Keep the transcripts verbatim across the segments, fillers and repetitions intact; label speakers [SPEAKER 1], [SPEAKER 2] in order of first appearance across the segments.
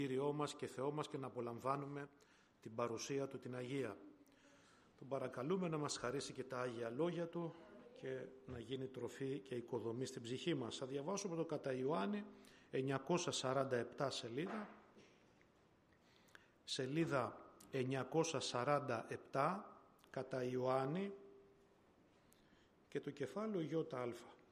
[SPEAKER 1] Κύριό μας και Θεό μας και να απολαμβάνουμε την παρουσία Του την Αγία. Τον παρακαλούμε να μας χαρίσει και τα Άγια Λόγια Του και να γίνει τροφή και οικοδομή στην ψυχή μας. Θα διαβάσω από το κατά Ιωάννη εννιακόσια σαράντα επτά σελίδα, σελίδα εννιακόσια σαράντα επτά κατά Ιωάννη και το κεφάλαιο ΙΑ.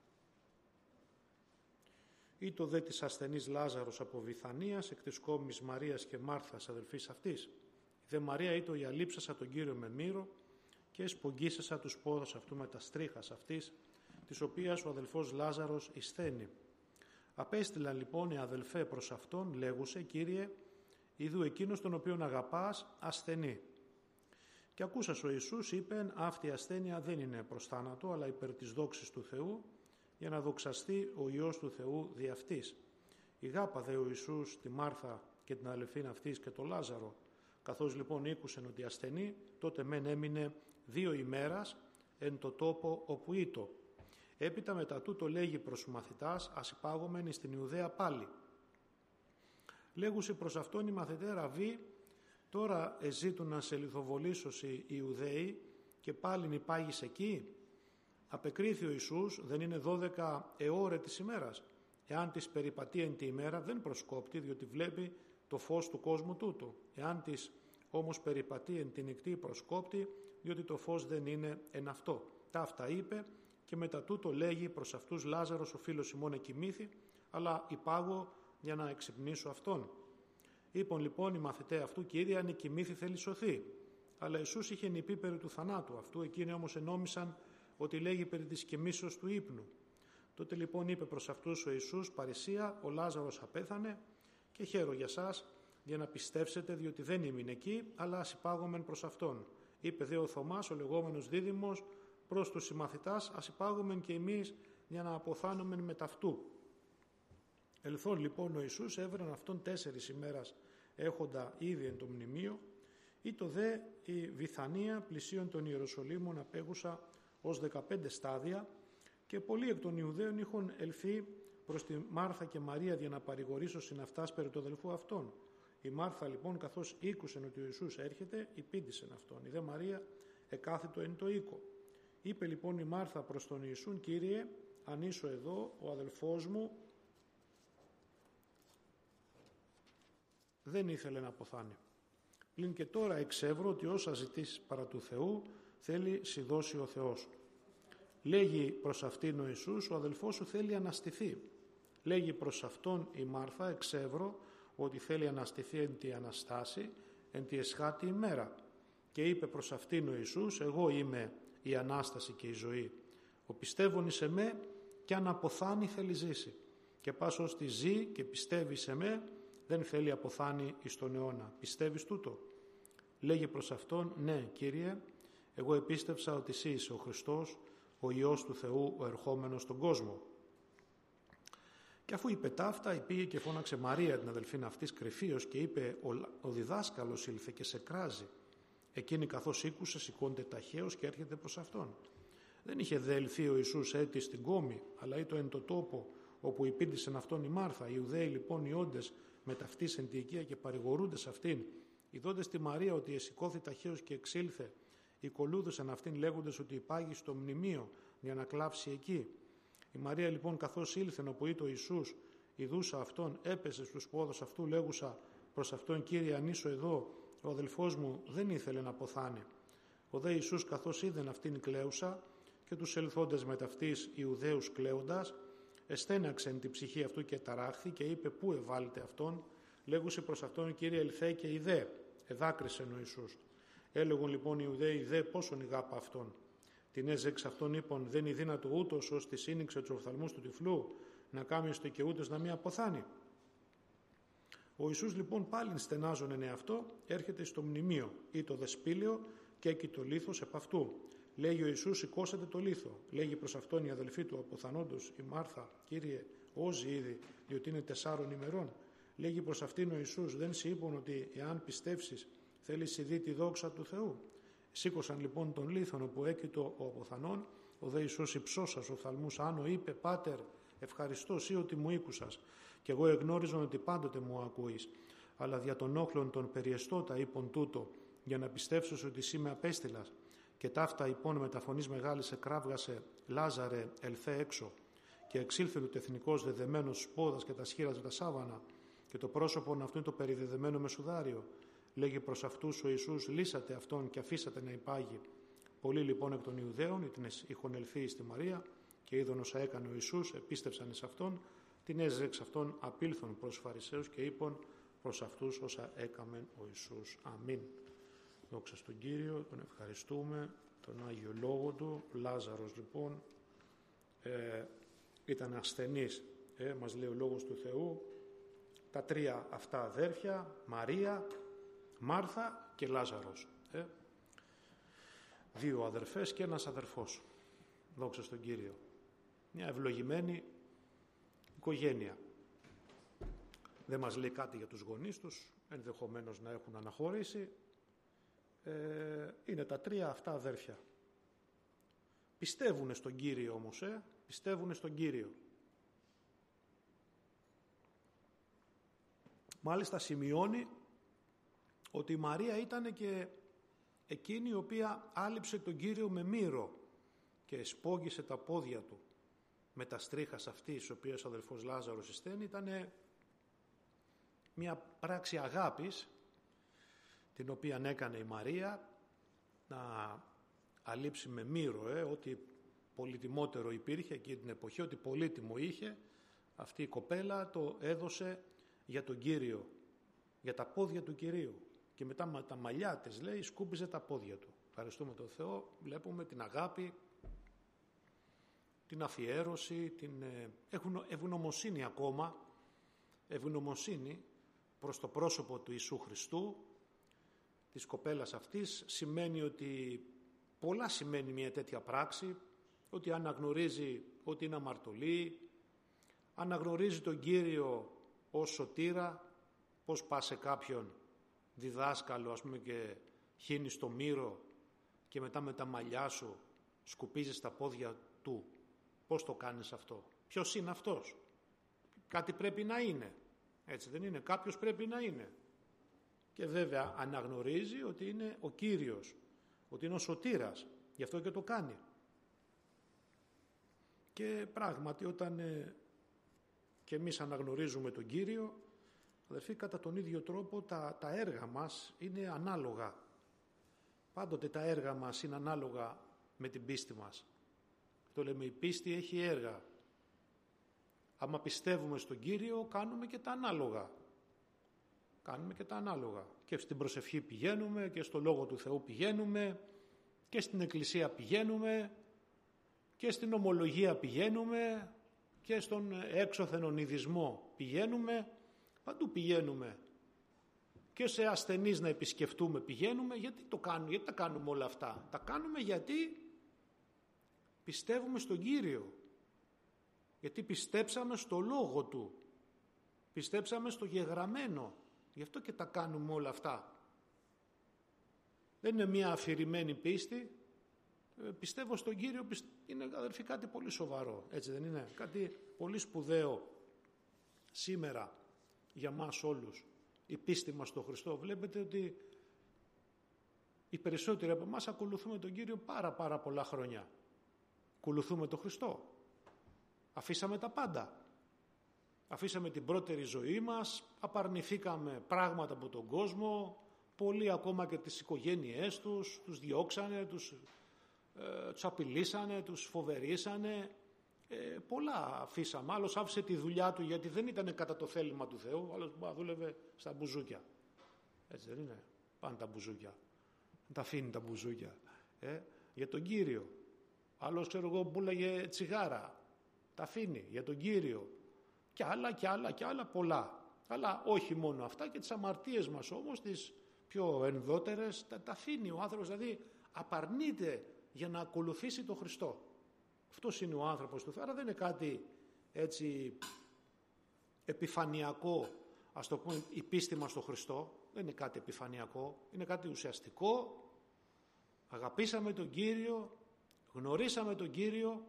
[SPEAKER 1] Ή το δε της ασθενής Λάζαρος από Βηθανίας, εκ της κόμης Μαρίας και Μάρθας αδελφής αυτής. Η δε Μαρία ήτο η αλείψασα τον Κύριο με μύρο και σπογγίσασα τους πόδους αυτού με τα στρίχας αυτής, της οποίας ο αδελφός Λάζαρος εισθένει. Απέστειλαν λοιπόν οι αδελφέ προς αυτόν, λέγουσε, Κύριε, είδου εκείνος τον οποίον αγαπάς ασθενή. Και ακούσας ο Ιησούς είπεν, αυτή η ασθένεια δεν είναι προς θάνατο, αλλά υπέρ της δόξης του Θεού, για να δοξαστεί ο Υιός του Θεού δι' αυτής. Ηγάπα δε ο Ιησούς τη Μάρθα και την αδελφήν αυτής και τον Λάζαρο. Καθώς λοιπόν ήκουσεν ότι ασθενή, τότε μεν έμεινε δύο ημέρας εν το τόπο όπου ήτο. Έπειτα μετά τούτο λέγει προς του μαθητάς, ας υπάγομεν στην Ιουδαία πάλι. Λέγουσι προς αυτόν οι μαθητέ, Ραβί, τώρα εζήτουν να σε λιθοβολήσωσι οι Ιουδαίοι και πάλιν υπάγεις εκεί. Απεκρίθη ο Ιησούς, δεν είναι δώδεκα εώρε της ημέρας. Εάν της περιπατεί εν τη ημέρα δεν προσκόπτει, διότι βλέπει το φως του κόσμου τούτου. Εάν της όμως περιπατεί εν τη νυχτή προσκόπτει, διότι το φως δεν είναι εν αυτό. Τα αυτά είπε και μετά τούτο λέγει προς αυτούς, Λάζαρος ο φίλος ημών εκοιμήθη, αλλά υπάγω για να εξυπνήσω αυτόν. Είπαν λοιπόν οι μαθητέ αυτού, Κύριε, αν εκοιμήθη θέλει σωθεί. Αλλά Ιησούς είχε νηπεί περί του θανάτου αυτού, εκείνοι όμως ενόμισαν ότι λέγει περί της κοιμήσεως του ύπνου. Τότε λοιπόν είπε προς αυτούς ο Ιησούς, παρησία, ο Λάζαρος απέθανε και χαίρο για σας για να πιστεύσετε, διότι δεν ήμουν εκεί, αλλά ας υπάγομεν προς αυτόν. Είπε δε ο Θωμάς, ο λεγόμενος δίδυμος, προς τους συμμαθητάς, ας υπάγομεν και εμείς για να αποθάνομεν με ταυτού. Ελθόν λοιπόν ο Ιησούς έβραν αυτόν τέσσερις ημέρας έχοντα ήδη εν το μνημείο, ή το δε η Βηθανία πλησίον των Ιεροσολύμων απέγουσα ως δεκαπέντε στάδια και πολλοί εκ των Ιουδαίων είχαν ελθεί προς τη Μάρθα και Μαρία για να παρηγορήσω συναυτάς περί του αδελφού αυτών. Η Μάρθα λοιπόν καθώς ήκουσεν ότι ο Ιησούς έρχεται υπήντησεν αυτόν. Η δε Μαρία εκάθητο εν το οίκο. Είπε λοιπόν η Μάρθα προς τον Ιησούν, Κύριε, αν ήσω εδώ ο αδελφός μου δεν ήθελε να αποθάνει. Πλην και τώρα εξεύρω ότι όσα ζητήσεις παρά του Θεού θέλει σοι δώσει ο Θεός. Λέγει προς αυτήν ο Ιησούς, ο αδελφός σου θέλει αναστηθεί. Λέγει προς αυτόν η Μάρθα, εξεύρω ότι θέλει αναστηθεί εν τη Αναστάση, εν τη εσχάτη ημέρα. Και είπε προς αυτήν ο Ιησούς, εγώ είμαι η Ανάσταση και η ζωή. Ο πιστεύων σε με και αν αποθάνει θέλει ζήσει. Και πας ως τη ζει και πιστεύει σε με, δεν θέλει αποθάνει εις τον αιώνα. Πιστεύεις τούτο? Λέγει προς αυτόν, ναι Κύριε, εγώ επίστεψα ότι εσύ είσαι ο Χριστός, ο Υιός του Θεού, ο ερχόμενος στον κόσμο. Και αφού είπε ταύτα, πήγε και φώναξε Μαρία την αδελφήν αυτής κρυφίως και είπε, ο, ο διδάσκαλος ήλθε και σε κράζει. Εκείνη καθώς ήκουσε σηκώνεται ταχαίως και έρχεται προς αυτόν. Δεν είχε δε ελθεί ο Ιησούς έτη στην κόμη, αλλά ήτο εν το τόπο όπου υπήντησεν αυτόν η Μάρθα. Οι Ιουδαίοι λοιπόν οι όντες με ταυτής εν τη οικία και παρηγορούνται σε αυτήν. Ειδώντες τη Μαρία ότι εσηκώθη ταχαίως και εξήλθε, οικολούδουσαν αυτήν λέγοντες ότι υπάγει στο μνημείο για να κλάψει εκεί. Η Μαρία λοιπόν καθώς ήλθεν όπου ήτο Ιησούς, ειδούσα αυτόν, έπεσε στους πόδους αυτού λέγουσα προς αυτόν, Κύριε, αν ήσω εδώ, ο αδελφός μου δεν ήθελε να αποθάνει. Ο δε Ιησούς καθώς είδεν αυτήν κλαίουσα και τους ελθόντες με ταυτής Ιουδαίους κλαίοντας, εστέναξεν την ψυχή αυτού και ταράχθη και είπε, πού εβάλλεται αυτόν? Λέγουσε προς αυτόν, Κύριε, ελθέ και ιδέ. Εδάκρισεν ο Ιησούς. Έλεγον λοιπόν οι Ιουδαίοι, δε πόσον ηγάπα αυτόν. Την έζεξ αυτόν είπαν, δεν είναι δύνατο ούτως ως τη σύνηξε τους οφθαλμούς του τυφλού να κάμιστε και ούτως να μην αποθάνει. Ο Ιησούς λοιπόν πάλιν στενάζον εν εαυτό, έρχεται στο μνημείο ή το δεσπήλαιο και εκεί το λίθος επ' αυτού. Λέγει ο Ιησούς, σηκώσατε το λίθο. Λέγει προς αυτόν η αδελφή του αποθανόντος, η Μάρθα, Κύριε, όζει ήδη, διότι είναι τεσσάρων ημερών. Λέγει προς αυτήν ο Ιησούς, δεν σε είπαν ότι εάν πιστεύσεις θέλεις δει τη δόξα του Θεού? Σήκωσαν λοιπόν τον λίθον όπου έκειτο ο αποθανών, ο δε Ιησούς υψώσας οφθαλμούς άνω είπε, Πάτερ, ευχαριστώ σύ ότι μου ήκουσας και εγώ εγνώριζον ότι πάντοτε μου ακούεις. αλλά δια των όχλων των περιεστώτα είπων τούτο, για να πιστεύσω ότι εσύ με απέστειλας, και ταύτα υπόν με τα φωνής μεγάλης εκράβγασε, Λάζαρε ελθέ έξω, και εξήλθε του τεθνικός δεδεμένος σπόδας και τα σχήρας με τα σάβανα, και το πρόσωπον αυτού είναι το περιδεδεμένο με σουδάριο. Λέγει προς αυτούς ο Ιησούς, λύσατε αυτόν και αφήσατε να υπάγει. Πολλοί λοιπόν εκ των Ιουδαίων, την είχον ελθεί στη Μαρία, και είδον όσα έκανε ο Ιησούς, επίστευσαν εις αυτόν, την έζε εξ αυτών απήλθον προς Φαρισαίους και είπαν προς αυτούς όσα έκαμεν ο Ιησούς. Αμήν. Δόξα στον Κύριο, τον ευχαριστούμε, τον Άγιο Λόγο Του. Λάζαρος λοιπόν ε, ήταν ασθενής, ε, μας λέει ο Λόγος του Θεού, τα τρία αυτά αδέρφια, Μαρία, Μάρθα και Λάζαρος. Ε. Δύο αδερφές και ένας αδερφός. Δόξα στον Κύριο. Μια ευλογημένη οικογένεια. Δεν μας λέει κάτι για τους γονείς τους, ενδεχομένως να έχουν αναχωρήσει. Ε, είναι τα τρία αυτά αδέρφια. Πιστεύουνε στον Κύριο όμως, ε, πιστεύουνε στον Κύριο. Μάλιστα σημειώνει ότι η Μαρία ήταν και εκείνη η οποία άλυψε τον Κύριο με μύρο και σπόγγισε τα πόδια του με τα στρίχας αυτής, ο οποίος ο αδελφός Λάζαρος εισθένει. Ήταν μια πράξη αγάπης την οποία έκανε η Μαρία, να αλείψει με μύρο, ε, ό,τι πολυτιμότερο υπήρχε εκείνη την εποχή, ό,τι πολύτιμο είχε, αυτή η κοπέλα το έδωσε για τον Κύριο, για τα πόδια του Κυρίου. Και μετά με τα μαλλιά της, λέει, σκούπιζε τα πόδια του. Ευχαριστούμε τον Θεό, βλέπουμε την αγάπη, την αφιέρωση, την ευγνωμοσύνη ακόμα, ευγνωμοσύνη προς το πρόσωπο του Ιησού Χριστού, της κοπέλας αυτής. Σημαίνει ότι, πολλά σημαίνει μια τέτοια πράξη, ότι αναγνωρίζει ότι είναι αμαρτωλή, αναγνωρίζει τον Κύριο ως σωτήρα. Πώς πας σε κάποιον διδάσκαλο, ας πούμε, και χύνεις το μύρο και μετά με τα μαλλιά σου σκουπίζεις τα πόδια του. Πώς το κάνεις αυτό? Ποιος είναι αυτός? Κάτι πρέπει να είναι. Έτσι δεν είναι? Κάποιος πρέπει να είναι. Και βέβαια αναγνωρίζει ότι είναι ο Κύριος, ότι είναι ο σωτήρας. Γι' αυτό και το κάνει. Και πράγματι όταν ε, και εμείς αναγνωρίζουμε τον Κύριο, αδερφοί, κατά τον ίδιο τρόπο τα, τα έργα μας είναι ανάλογα. Πάντοτε τα έργα μας είναι ανάλογα με την πίστη μας. Το λέμε, η πίστη έχει έργα. Άμα πιστεύουμε στον Κύριο, κάνουμε και τα ανάλογα. Κάνουμε και τα ανάλογα. Και στην προσευχή πηγαίνουμε, και στο Λόγο του Θεού πηγαίνουμε, και στην Εκκλησία πηγαίνουμε, και στην ομολογία πηγαίνουμε, και στον έξωθεν ονειδισμό πηγαίνουμε. Παντού πηγαίνουμε. Και σε ασθενείς να επισκεφτούμε πηγαίνουμε. Γιατί το κάνουμε? Γιατί τα κάνουμε όλα αυτά? Τα κάνουμε γιατί πιστεύουμε στον Κύριο. Γιατί πιστέψαμε στο Λόγο Του. Πιστέψαμε στο γεγραμμένο. Γι' αυτό και τα κάνουμε όλα αυτά. Δεν είναι μια αφηρημένη πίστη. Πιστεύω στον Κύριο, είναι, αδερφοί, κάτι πολύ σοβαρό. Έτσι δεν είναι? Κάτι πολύ σπουδαίο σήμερα για μας όλους. Η πίστη μας στον Χριστό. Βλέπετε ότι οι περισσότεροι από εμάς ακολουθούμε τον Κύριο πάρα πάρα πολλά χρόνια. Ακολουθούμε τον Χριστό. Αφήσαμε τα πάντα. Αφήσαμε την πρώτερη ζωή μας, απαρνηθήκαμε πράγματα από τον κόσμο, πολλοί ακόμα και τις οικογένειές τους, τους διώξανε, τους, ε, τους απειλήσανε, τους φοβερήσανε, ε, πολλά αφήσαμε. Άλλος άφησε τη δουλειά του γιατί δεν ήταν κατά το θέλημα του Θεού, άλλος δούλευε στα μπουζούκια. Έτσι δεν είναι? Πάνε τα μπουζούκια. Τα αφήνει τα μπουζούκια. Ε, για τον Κύριο. Άλλος, ξέρω εγώ, πουλάγε τσιγάρα. Τα αφήνει για τον Κύριο. Και άλλα και άλλα και άλλα πολλά. Αλλά όχι μόνο αυτά, και τις αμαρτίες μας όμως, τις πιο ενδότερες, τα, τα αφήνει ο άνθρωπος, δηλαδή απαρνείται για να ακολουθήσει τον Χριστό. Αυτός είναι ο άνθρωπος του Θεού. Άρα δεν είναι κάτι έτσι επιφανειακό, ας το πούμε, η πίστη μας στον Χριστό. Δεν είναι κάτι επιφανειακό, είναι κάτι ουσιαστικό. Αγαπήσαμε τον Κύριο, γνωρίσαμε τον Κύριο,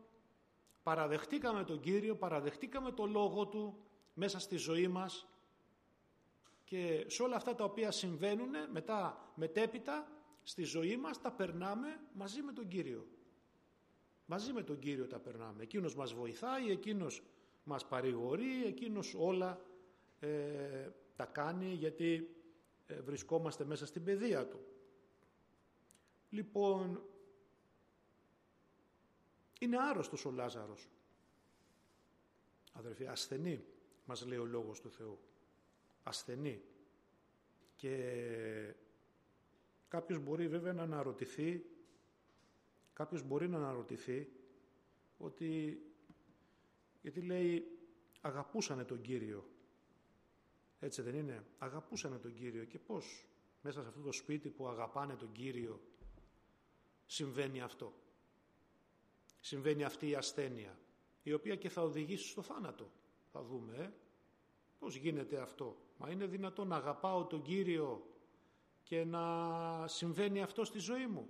[SPEAKER 1] παραδεχτήκαμε τον Κύριο, παραδεχτήκαμε το Λόγο Του μέσα στη ζωή μας Και σε όλα αυτά τα οποία συμβαίνουν μετά, μετέπειτα, στη ζωή μας τα περνάμε μαζί με τον Κύριο. Μαζί με τον Κύριο τα περνάμε. Εκείνος μας βοηθάει, εκείνος μας παρηγορεί, εκείνος όλα ε, τα κάνει, γιατί ε, βρισκόμαστε μέσα στην παιδεία Του. Λοιπόν, είναι άρρωστος ο Λάζαρος. Αδερφοί, ασθενή, μας λέει ο Λόγος του Θεού. Ασθενή. Και κάποιος μπορεί βέβαια να αναρωτηθεί, κάποιος μπορεί να αναρωτηθεί ότι, γιατί λέει αγαπούσανε τον Κύριο. Έτσι δεν είναι? Αγαπούσανε τον Κύριο. Και πώς μέσα σε αυτό το σπίτι που αγαπάνε τον Κύριο συμβαίνει αυτό? Συμβαίνει αυτή η ασθένεια, η οποία και θα οδηγήσει στο θάνατο. Θα δούμε, ε? Πώς γίνεται αυτό? Μα είναι δυνατόν να αγαπάω τον Κύριο και να συμβαίνει αυτό στη ζωή μου?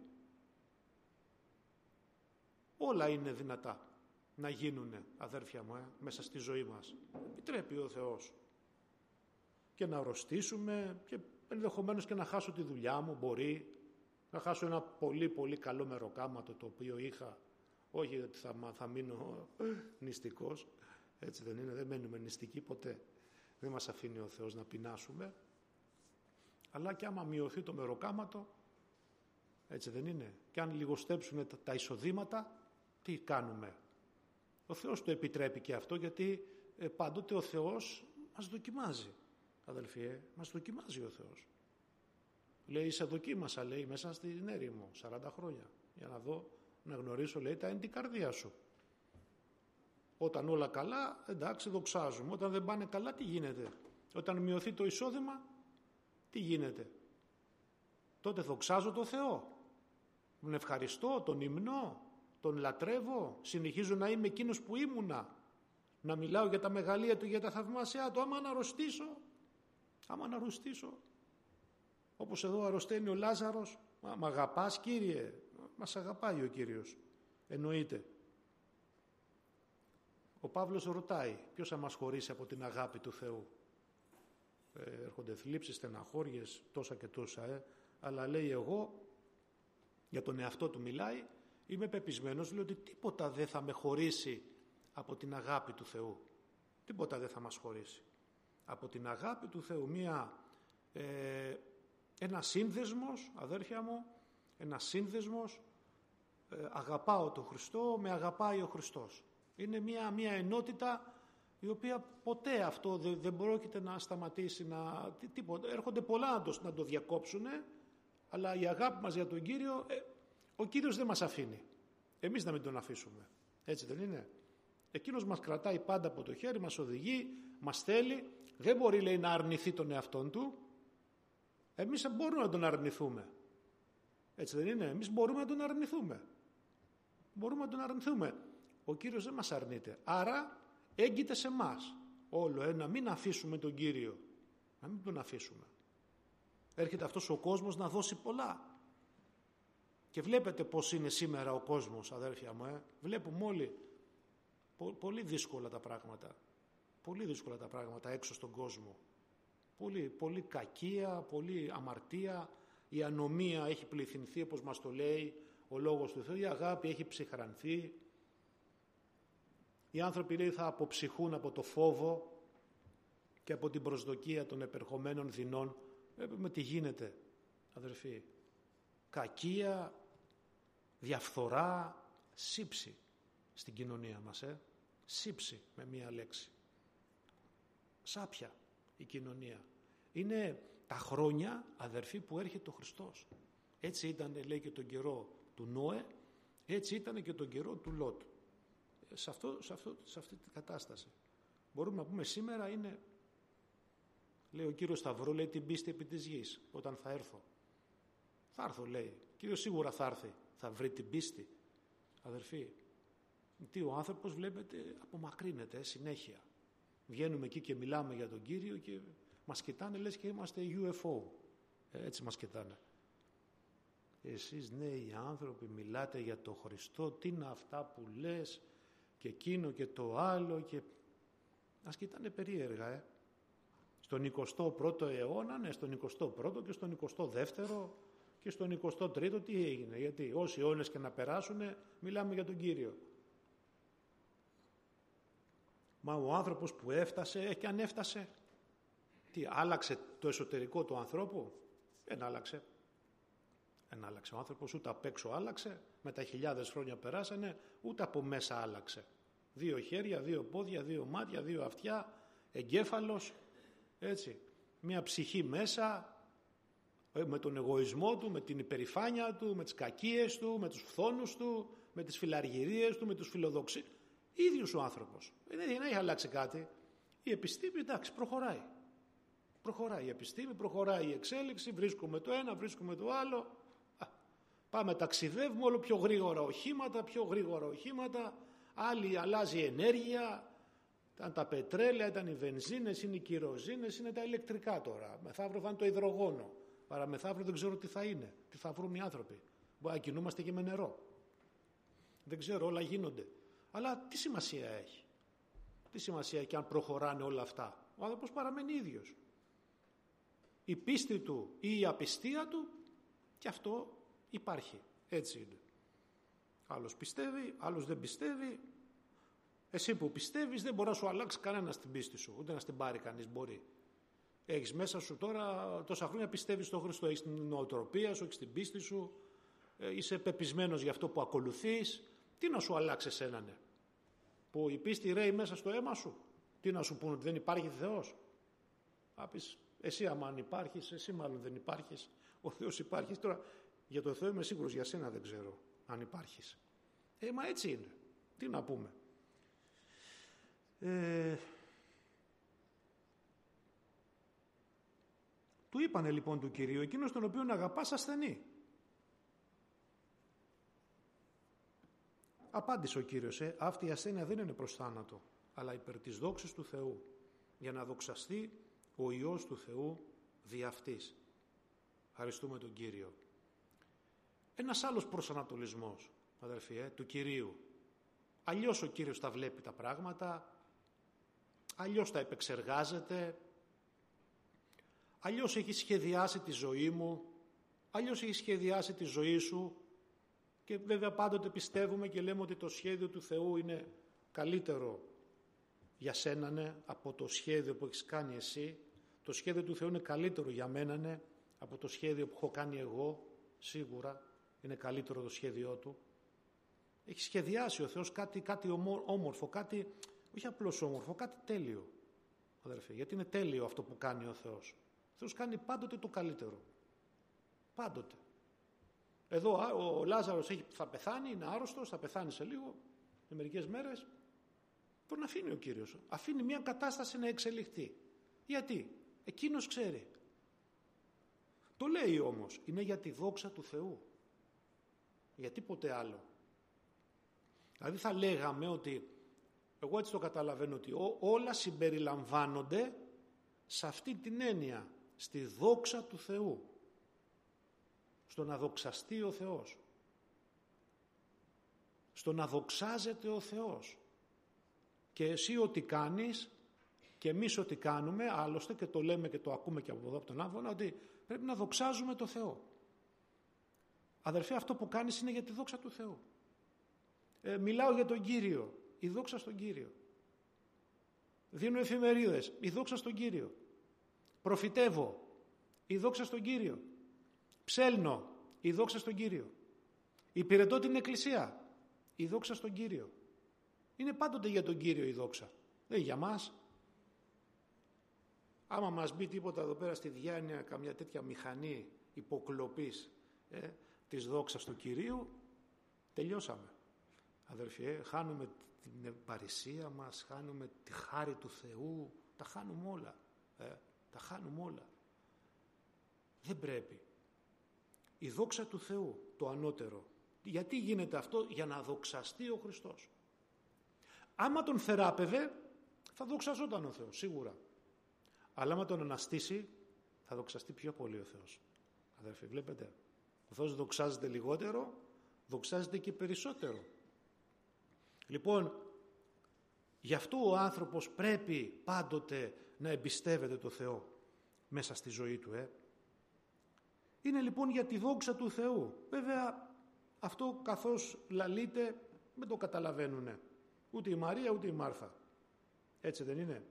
[SPEAKER 1] Όλα είναι δυνατά να γίνουνε, αδέρφια μου, ε, μέσα στη ζωή μας. Επιτρέπει ο Θεός. Και να αρρωστήσουμε και ενδεχομένως και να χάσω τη δουλειά μου, μπορεί. Να χάσω ένα πολύ πολύ καλό μεροκάματο το οποίο είχα. Όχι ότι θα, θα μείνω νηστικός. Έτσι δεν είναι? Δεν μένουμε νηστικοί ποτέ. Δεν μας αφήνει ο Θεός να πεινάσουμε. Αλλά και άμα μειωθεί το μεροκάματο, έτσι δεν είναι? Και αν λιγοστέψουν τα, τα εισοδήματα, τι κάνουμε? Ο Θεός το επιτρέπει και αυτό, γιατί ε, πάντοτε ο Θεός μας δοκιμάζει. Αδελφοί, ε, μας δοκιμάζει ο Θεός. Λέει, σε δοκίμασα, λέει, μέσα στην έρημο, σαράντα χρόνια, για να δω, να γνωρίσω, λέει, τα είναι την καρδία σου. Όταν όλα καλά, εντάξει, δοξάζουμε. Όταν δεν πάνε καλά, τι γίνεται? Όταν μειωθεί το εισόδημα, τι γίνεται? Τότε δοξάζω το Θεό. Τον ευχαριστώ, τον υμνώ, τον λατρεύω, συνεχίζω να είμαι εκείνος που ήμουνα. Να μιλάω για τα μεγαλεία Του, για τα θαυμάσια Του. Άμα να αρρωστήσω, άμα να αρρωστήσω, όπως εδώ αρρωσταίνει ο Λάζαρος, μα, μ' αγαπάς, Κύριε? Μας αγαπάει ο Κύριος, εννοείται. Ο Παύλος ρωτάει, ποιος θα μας χωρίσει από την αγάπη του Θεού? Ε, έρχονται θλίψεις, στεναχώριες, τόσα και τόσα, ε. αλλά λέει, εγώ, για τον εαυτό του μιλάει, είμαι πεπισμένος, λέει, ότι τίποτα δεν θα με χωρίσει από την αγάπη του Θεού. Τίποτα δεν θα μας χωρίσει από την αγάπη του Θεού. Μία, ε, ένα σύνδεσμος, αδέρφια μου, ένα σύνδεσμος, ε, αγαπάω τον Χριστό, με αγαπάει ο Χριστός. Είναι μια, μια ενότητα η οποία ποτέ αυτό δεν, δεν πρόκειται να σταματήσει, να, τί, τίποτα. Έρχονται πολλά να το, να το διακόψουν, αλλά η αγάπη μας για τον Κύριο, ε, ο Κύριος δεν μας αφήνει. Εμείς να μην τον αφήσουμε. Έτσι δεν είναι? Εκείνος μας κρατάει πάντα από το χέρι, μας οδηγεί, μας θέλει. Δεν μπορεί, λέει, να αρνηθεί τον εαυτόν του. Εμείς μπορούμε να τον αρνηθούμε. Έτσι δεν είναι? Εμείς μπορούμε να τον αρνηθούμε. Μπορούμε να τον αρνηθούμε. Ο Κύριος δεν μας αρνείται. Άρα έγκυται σε εμάς όλο, ε, να μην αφήσουμε τον Κύριο. Να μην τον αφήσουμε. Έρχεται αυτός ο κόσμος να δώσει πολλά. Και βλέπετε πώς είναι σήμερα ο κόσμος, αδέρφια μου. Ε. Βλέπουμε όλοι πο, πολύ δύσκολα τα πράγματα. Πολύ δύσκολα τα πράγματα έξω στον κόσμο. Πολύ, πολύ κακία, πολύ αμαρτία. Η ανομία έχει πληθυνθεί, όπως μας το λέει ο Λόγος του Θεού. Η αγάπη έχει ψυχρανθεί. Οι άνθρωποι, λέει, θα αποψυχούν από το φόβο και από την προσδοκία των επερχομένων δεινών. Βλέπουμε τι γίνεται, αδερφοί. Κακία, διαφθορά, σύψη στην κοινωνία μας. Ε. Σύψη με μία λέξη. Σάπια η κοινωνία. Είναι τα χρόνια, αδερφοί, που έρχεται ο Χριστός. Έτσι ήταν, λέει, και τον καιρό του Νόε, έτσι ήταν και τον καιρό του Λότ. Σε, αυτό, σε, αυτό, σε αυτή την κατάσταση. Μπορούμε να πούμε σήμερα είναι, λέει ο Κύριος Σταυρό, λέει, την πίστη επί της γης, όταν θα έρθω. Θα έρθω, λέει. Κύριος σίγουρα θα έρθει. Θα βρει την πίστη. Αδερφοί, τι ο άνθρωπος, βλέπετε, απομακρύνεται ε, συνέχεια. Βγαίνουμε εκεί και μιλάμε για τον Κύριο και μας κοιτάνε, λες και είμαστε γιου εφ ο. Ε, έτσι μας κοιτάνε. Εσείς νέοι άνθρωποι μιλάτε για τον Χριστό, τι είναι αυτά που λες και εκείνο και το άλλο, και μας κοιτάνε περίεργα. Ε. στον εικοστό πρώτο αιώνα, ναι, στον εικοστό πρώτο και στον εικοστό δεύτερο και στον εικοστό τρίτο τι έγινε? Γιατί όσοι αιώνες και να περάσουν, μιλάμε για τον Κύριο. Μα ο άνθρωπος που έφτασε, ε, και αν έφτασε, τι, άλλαξε το εσωτερικό του ανθρώπου? Δεν άλλαξε. Δεν άλλαξε ο άνθρωπος, ούτε απ' έξω άλλαξε, με τα χιλιάδες χρόνια περάσανε, ούτε από μέσα άλλαξε. Δύο χέρια, δύο πόδια, δύο μάτια, δύο αυτιά, εγκέφαλος, έτσι. Μια ψυχή μέσα, με τον εγωισμό του, με την υπερηφάνεια του, με τις κακίες του, με τους φθόνους του, με τις φιλαργυρίες του, με τους φιλοδοξίες. Ίδιος ο άνθρωπος. Δεν έχει αλλάξει κάτι. Η επιστήμη, εντάξει, προχωράει. Προχωράει η επιστήμη, προχωράει η εξέλιξη, βρίσκουμε το ένα, βρίσκουμε το άλλο. Α, πάμε, ταξιδεύουμε όλο πιο γρήγορα οχήματα, πιο γρήγορα οχήματα. Άλλοι αλλάζει η ενέργεια. Ήταν τα πετρέλαια, ήταν οι βενζίνες, είναι οι κυροζίνες, είναι τα ηλεκτρικά τώρα. Μεθαύριο θα είναι το υδρογόνο. Παραμεθαύριο δεν ξέρω τι θα είναι, τι θα βρουν οι άνθρωποι. Μπορεί να κινούμαστε και με νερό. Δεν ξέρω, όλα γίνονται. Αλλά τι σημασία έχει? Τι σημασία έχει αν προχωράνε όλα αυτά? Ο άνθρωπος παραμένει ίδιος. Η πίστη του ή η απιστία του, και αυτό υπάρχει. Έτσι είναι. Άλλος πιστεύει, άλλος δεν πιστεύει. Εσύ που πιστεύεις δεν μπορεί να σου αλλάξει κανένα την πίστη σου, ούτε να στην πάρει κανείς μπορεί. Έχεις μέσα σου τώρα τόσα χρόνια, πιστεύεις στον Χριστό, έχεις την νοοτροπία σου, έχεις την πίστη σου, είσαι πεπισμένος για αυτό που ακολουθείς. Τι να σου αλλάξει εσένα, ναι? Που η πίστη ρέει μέσα στο αίμα σου? Τι να σου πούνε, ότι δεν υπάρχει Θεός? Θα πεις, εσύ άμα αν υπάρχεις, εσύ μάλλον δεν υπάρχεις. Ο Θεός υπάρχει. Τώρα για τον Θεό είμαι σίγουρος, για σένα δεν ξέρω αν υπάρχεις. Ε, μα έτσι είναι. Τι να πούμε. Ε, του είπανε λοιπόν του Κυρίου, εκείνος τον οποίον αγαπάς ασθενεί. Απάντησε ο Κύριος, ε, αυτή η ασθένεια δεν είναι προς θάνατο, αλλά υπέρ της δόξης του Θεού, για να δοξαστεί ο Υιός του Θεού δι' αυτής. Ευχαριστούμε τον Κύριο. Ένας άλλος προσανατολισμός, αδερφοί, ε, του Κυρίου. Αλλιώς ο Κύριος τα βλέπει τα πράγματα, αλλιώς τα επεξεργάζεται, αλλιώς έχει σχεδιάσει τη ζωή μου, αλλιώς έχει σχεδιάσει τη ζωή σου, και βέβαια πάντοτε πιστεύουμε και λέμε ότι το σχέδιο του Θεού είναι καλύτερο για σένα, ναι, από το σχέδιο που έχεις κάνει εσύ. Το σχέδιο του Θεού είναι καλύτερο για μένα, ναι, από το σχέδιο που έχω κάνει εγώ. Σίγουρα είναι καλύτερο το σχέδιό του. Έχει σχεδιάσει ο Θεός κάτι, κάτι όμορφο, κάτι, όχι απλώς όμορφο, κάτι τέλειο, αδερφέ, γιατί είναι τέλειο αυτό που κάνει ο Θεός. Ο Θεός κάνει πάντοτε το καλύτερο. Πάντοτε. Εδώ ο Λάζαρος έχει, θα πεθάνει, είναι άρρωστος, θα πεθάνει σε λίγο, σε μερικές μέρες. Τον αφήνει ο Κύριος. Αφήνει μια κατάσταση να εξελιχθεί. Γιατί? Εκείνος ξέρει. Το λέει όμως, είναι για τη δόξα του Θεού. Για τίποτε άλλο. Δηλαδή θα λέγαμε ότι, εγώ έτσι το καταλαβαίνω, ότι ό, όλα συμπεριλαμβάνονται σε αυτή την έννοια, στη δόξα του Θεού. Στο να δοξαστεί ο Θεός. Στο να δοξάζεται ο Θεός. Και εσύ ό,τι κάνεις και εμείς ό,τι κάνουμε, άλλωστε, και το λέμε και το ακούμε και από εδώ από τον Άβωνα, ότι πρέπει να δοξάζουμε το Θεό. Αδερφέ, αυτό που κάνεις είναι για τη δόξα του Θεού. Ε, μιλάω για τον Κύριο, η δόξα στον Κύριο. Δίνω εφημερίδες, η δόξα στον Κύριο. Προφητεύω, η δόξα στον Κύριο. Ψέλνω, η δόξα στον Κύριο. Υπηρετώ την Εκκλησία, η δόξα στον Κύριο. Είναι πάντοτε για τον Κύριο η δόξα, δεν για μας. Άμα μας μπει τίποτα εδώ πέρα στη διάνοια, καμιά τέτοια μηχανή υποκλοπής ε, της δόξας του Κυρίου, τελειώσαμε. Αδερφοί, ε, χάνουμε την παρησία μας, χάνουμε τη χάρη του Θεού, τα χάνουμε όλα. Ε, τα χάνουμε όλα. Δεν πρέπει. Η δόξα του Θεού, το ανώτερο. Γιατί γίνεται αυτό? Για να δοξαστεί ο Χριστός. Άμα τον θεράπευε, θα δοξαζόταν ο Θεός, σίγουρα. Αλλά άμα τον αναστήσει, θα δοξαστεί πιο πολύ ο Θεός. Αδερφοί, βλέπετε, ο Θεός δοξάζεται λιγότερο, δοξάζεται και περισσότερο. Λοιπόν, γι' αυτό ο άνθρωπος πρέπει πάντοτε να εμπιστεύεται το Θεό μέσα στη ζωή του. Ε. Είναι λοιπόν για τη δόξα του Θεού. Βέβαια αυτό καθώς λαλείται δεν το καταλαβαίνουνε. Ούτε η Μαρία ούτε η Μάρθα. Έτσι δεν είναι?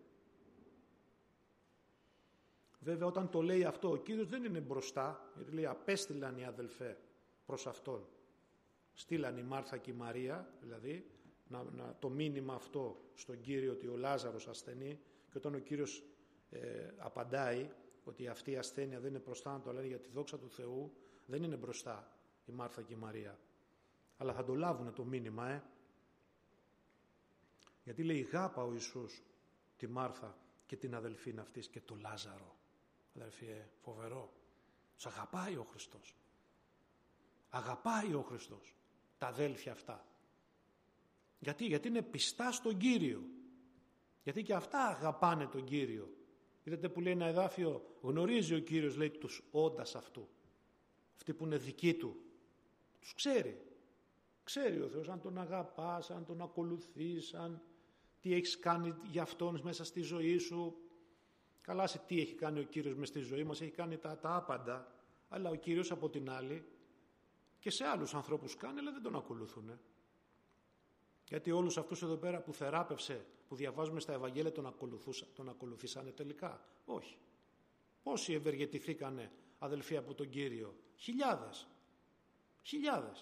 [SPEAKER 1] Βέβαια όταν το λέει αυτό ο Κύριος δεν είναι μπροστά, γιατί λέει απέστειλαν οι αδελφέ προς Αυτόν. Στείλαν η Μάρθα και η Μαρία, δηλαδή, να, να, το μήνυμα αυτό στον Κύριο ότι ο Λάζαρος ασθενεί, και όταν ο Κύριος ε, απαντάει ότι αυτή η ασθένεια δεν είναι μπροστά να το λένε για τη δόξα του Θεού, δεν είναι μπροστά η Μάρθα και η Μαρία. Αλλά θα το λάβουν το μήνυμα, ε. Γιατί λέει γάπα ο Ιησούς τη Μάρθα και την αδελφήν αυτής και το Λάζαρο. Αδελφοί, ε, φοβερό. Τους αγαπάει ο Χριστός. Αγαπάει ο Χριστός τα αδέλφια αυτά. Γιατί, γιατί είναι πιστά στον Κύριο. Γιατί και αυτά αγαπάνε τον Κύριο. Είδατε που λέει ένα εδάφιο, γνωρίζει ο Κύριος, λέει, τους όντας αυτού. Αυτοί που είναι δικοί του. Τους ξέρει. Ξέρει ο Θεός αν τον αγαπάς, αν τον ακολουθείς, αν τι έχεις κάνει για Αυτόν μέσα στη ζωή σου. Καλά, σε τι έχει κάνει ο Κύριος μες στη ζωή μας, έχει κάνει τα, τα άπαντα, αλλά ο Κύριος από την άλλη και σε άλλους ανθρώπους κάνει, αλλά δεν τον ακολουθούν. Γιατί όλους αυτούς εδώ πέρα που θεράπευσε, που διαβάζουμε στα Ευαγγέλια, τον, τον ακολουθήσανε τελικά? Όχι. Πόσοι ευεργετηθήκανε αδελφοί από τον Κύριο? Χιλιάδες. Χιλιάδες.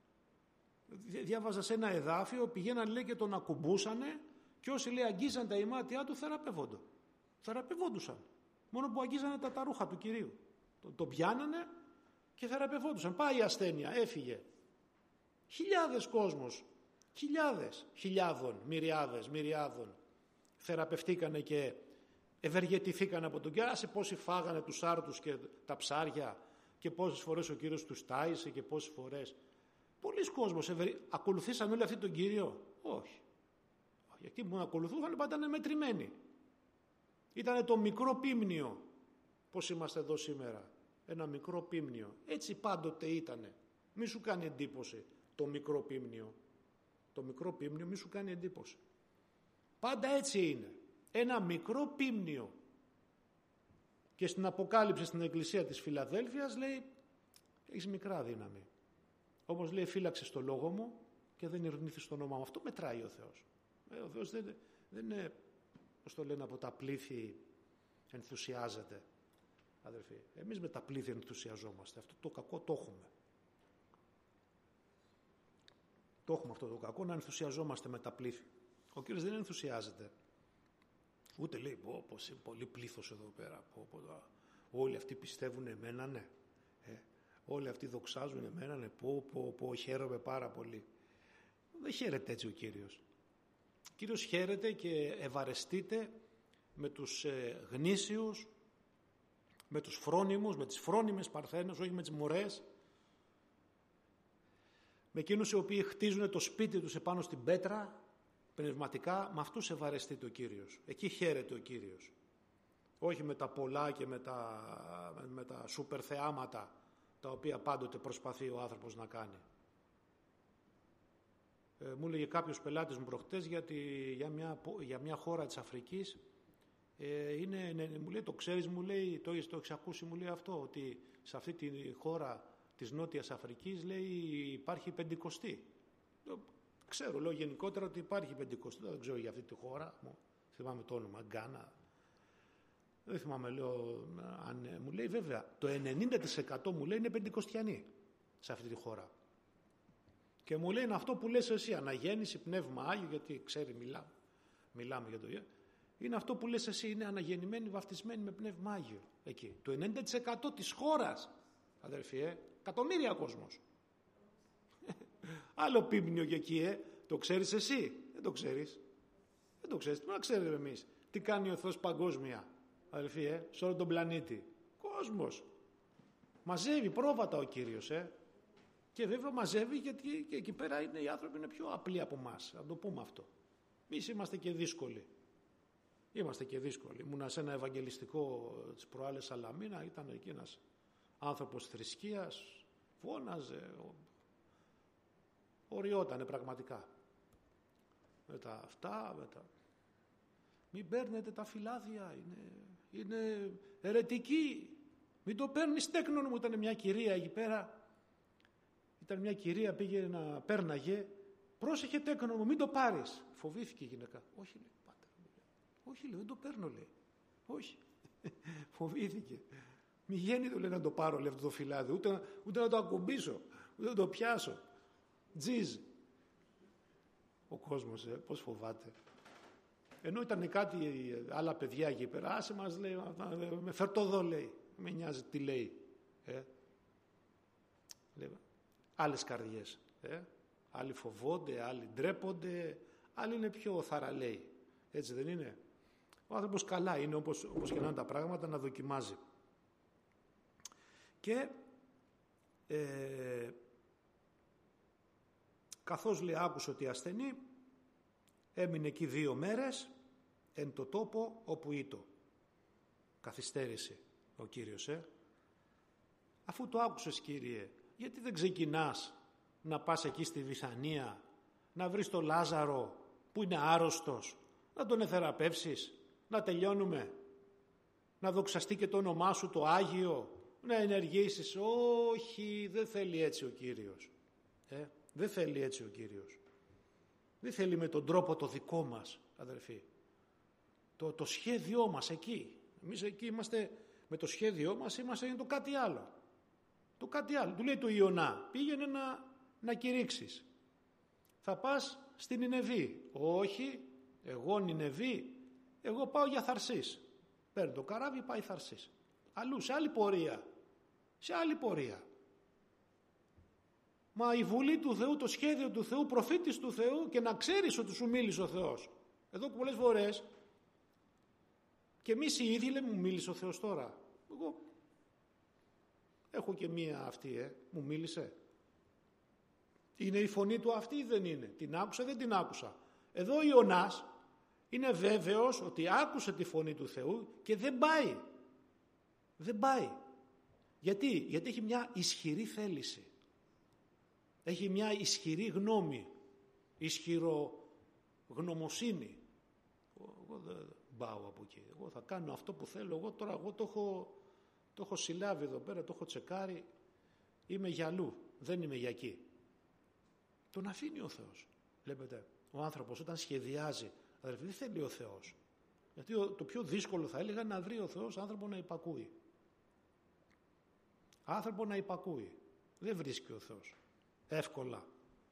[SPEAKER 1] Διάβαζα σε ένα εδάφιο, πηγαίναν λέει και τον ακουμπούσανε και όσοι λέει αγγίζαν τα ημάτια του θεραπευόντο. Θεραπευόντουσαν. Μόνο που αγγίζανε τα, τα ρούχα του Κυρίου. Τον, τον πιάνανε και θεραπευόντουσαν. Πάει η ασθένεια, έφυγε. Χιλιάδες κόσμος, χιλιάδες, χιλιάδων, μυριάδες, μυριάδων θεραπευτήκανε και ευεργετηθήκανε από τον Κύριο. Άσε πόσοι φάγανε τους άρτους και τα ψάρια και πόσες φορές ο Κύριος τους τάισε και πόσες φορές. Πολλοί κόσμος ευερ... ακολουθήσαν όλοι αυτοί τον Κύριο? Όχι. Γιατί που ακολουθούσαν πάντα είναι μετρημένοι. Ήτανε το μικρό πίμνιο. Πώς είμαστε εδώ σήμερα? Ένα μικρό πίμνιο. Έτσι πάντοτε ήτανε. Μη σου κάνει εντύπωση το μικρό πίμνιο. Το μικρό πίμνιο μη σου κάνει εντύπωση. Πάντα έτσι είναι. Ένα μικρό πίμνιο. Και στην Αποκάλυψη στην εκκλησία της Φιλαδέλφειας λέει έχεις μικρά δύναμη. Όμως λέει φύλαξε το λόγο μου και δεν ειρνήθεις το όνομα μου. Αυτό μετράει ο Θεός. Ε, ο Θεός δεν, δεν είναι, πώς το λένε, από τα πλήθη ενθουσιάζεται. Αδερφοί, εμείς με τα πλήθη ενθουσιαζόμαστε. Αυτό το κακό το έχουμε. Το έχουμε αυτό το κακό, να ενθουσιαζόμαστε με τα πλήθη. Ο Κύριος δεν ενθουσιάζεται. Ούτε λέει, πω, πως είναι πολύ πλήθος εδώ πέρα. Πω, πω, όλοι αυτοί πιστεύουν εμένα, ναι. Ε, όλοι αυτοί δοξάζουν εμένα, ναι. Πω, πω, πω, χαίρομαι πάρα πολύ. Δεν χαίρεται έτσι ο Κύριος. Ο Κύριος χαίρεται και ευαρεστείται με τους ε, γνήσιους, με τους φρόνιμους, με τις φρόνιμες παρθένες, όχι με τις μωρές, με εκείνους οι οποίοι χτίζουν το σπίτι τους επάνω στην πέτρα, πνευματικά, με αυτούς ευαρεστείται ο Κύριος. Εκεί χαίρεται ο Κύριος. Όχι με τα πολλά και με τα, με τα σούπερ θεάματα, τα οποία πάντοτε προσπαθεί ο άνθρωπος να κάνει. Ε, μου έλεγε κάποιος πελάτης μου προχτές για, τη, για, μια, για μια χώρα της Αφρικής. Ε, είναι, ναι, μου λέει, το ξέρεις, μου λέει, το, το έχεις ακούσει, μου λέει αυτό, ότι σε αυτή τη χώρα της Νότιας Αφρικής, λέει, υπάρχει πεντηκοστή. Ξέρω, λέω γενικότερα ότι υπάρχει πεντηκοστή, δεν ξέρω για αυτή τη χώρα, μου θυμάμαι το όνομα, Γκάνα. Δεν θυμάμαι, λέω, αν, μου λέει βέβαια, το ενενήντα τοις εκατό μου λέει είναι πεντηκοστιανοί σε αυτή τη χώρα. Και μου λέει είναι αυτό που λες εσύ, αναγέννηση, πνεύμα Άγιο, γιατί ξέρει, μιλάμε, μιλάμε για το ίδιο. Είναι αυτό που λες εσύ, είναι αναγεννημένοι, βαφτισμένοι με πνεύμα Άγιο. Εκεί. Το ενενήντα τοις εκατό της χώρας, αδερφοί, ε, εκατομμύρια κόσμος. Άλλο πίμνιο και εκεί, ε, το ξέρεις εσύ, δεν το ξέρεις. Δεν το ξέρεις, τι να ξέρουμε εμείς. Τι κάνει ο Θεός παγκόσμια, αδερφοί, ε, σε όλο τον πλανήτη. Κόσμος. Μαζεύει πρόβατα ο Κύριος, ε. Και βέβαια μαζεύει γιατί και εκεί πέρα είναι, οι άνθρωποι είναι πιο απλοί από εμάς. Να το πούμε αυτό. Εμείς είμαστε και δύσκολοι. Είμαστε και δύσκολοι. Ήμουνα σε ένα ευαγγελιστικό της προάλλες Σαλαμίνα, ήταν εκεί ένας άνθρωπος θρησκείας, φώναζε, οριότανε πραγματικά. Με τα αυτά, με τα... μην παίρνετε τα φυλάδια, είναι, είναι αιρετική. Μην το παίρνεις τέκνον μου. Ήταν μια κυρία εκεί πέρα, ήταν μια κυρία, πήγε να πέρναγε, πρόσεχε τέκνον μου, μην το πάρεις. Φοβήθηκε η γυναίκα. Όχι, λέει, πάτερ, όχι, λέει, δεν το παίρνω, λέει. Όχι. Φοβήθηκε. Μη γίνει, το λέει, να το πάρω, λέει, αυτό το φυλάδι, ούτε, ούτε να το ακουμπήσω, ούτε να το πιάσω. Τζιζ. Ο κόσμος, ε, πώς φοβάται. Ενώ ήταν κάτι άλλα παιδιά εκεί πέρα, άσε μας, λέει, με φέρτο εδώ, λέει, με νοιάζει τι λέει. Ε. Λέει, άλλες καρδιές. Ε. Άλλοι φοβόνται, άλλοι ντρέπονται, άλλοι είναι πιο θαραλέοι. Έτσι δεν είναι? Ο άνθρωπος καλά είναι, όπως, όπως και να είναι τα πράγματα, να δοκιμάζει. Και ε, καθώς, λέει, άκουσε ότι ασθενεί, έμεινε εκεί δύο μέρες εν το τόπο όπου ήτο. Καθυστέρησε ο Κύριος. Ε. Αφού το άκουσες, Κύριε, γιατί δεν ξεκινάς να πας εκεί στη Βηθανία, να βρεις τον Λάζαρο που είναι άρρωστος, να τον εθεραπεύσεις, να τελειώνουμε, να δοξαστεί και το όνομά σου το Άγιο, να ενεργήσεις? Όχι, δεν θέλει έτσι ο Κύριος. Ε, δεν θέλει έτσι ο Κύριος. Δεν θέλει με τον τρόπο το δικό μας, αδερφοί. Το, το σχέδιό μας εκεί. Εμείς εκεί είμαστε, με το σχέδιό μας είμαστε για το κάτι άλλο. Το κάτι άλλο. Του λέει του Ιωνά, πήγαινε να, να κηρύξεις. Θα πας στην Νινεβή. Όχι, εγώ Νινεβή, εγώ πάω για Θαρσής. Παίρνει το καράβι, πάει Θαρσής. Αλλού, σε άλλη πορεία. Σε άλλη πορεία. Μα η βουλή του Θεού, το σχέδιο του Θεού, προφήτης του Θεού, και να ξέρεις ότι σου μίλησε ο Θεός. Εδώ πολλές φορές και εμείς οι ίδιοι λέμε, μου μίλησε ο Θεός τώρα. Εγώ έχω και μία αυτή, ε, μου μίλησε. Είναι η φωνή του αυτή ή δεν είναι? Την άκουσα, δεν την άκουσα. Εδώ ο Ιωνάς είναι βέβαιος ότι άκουσε τη φωνή του Θεού και δεν πάει. Δεν πάει. Γιατί? Γιατί έχει μια ισχυρή θέληση. Έχει μια ισχυρή γνώμη, ισχυρογνωμοσύνη. Εγώ δεν πάω από εκεί. Εγώ θα κάνω αυτό που θέλω. Εγώ τώρα εγώ το έχω, το έχω συλλάβει εδώ πέρα, το έχω τσεκάρει. Είμαι για αλλού, δεν είμαι για εκεί. Τον αφήνει ο Θεός. Βλέπετε, ο άνθρωπος όταν σχεδιάζει, αδερφοί, δεν θέλει ο Θεός. Γιατί το πιο δύσκολο θα έλεγα να βρει ο Θεός άνθρωπο να υπακούει. Άνθρωπο να υπακούει. Δεν βρίσκει ο Θεός εύκολα.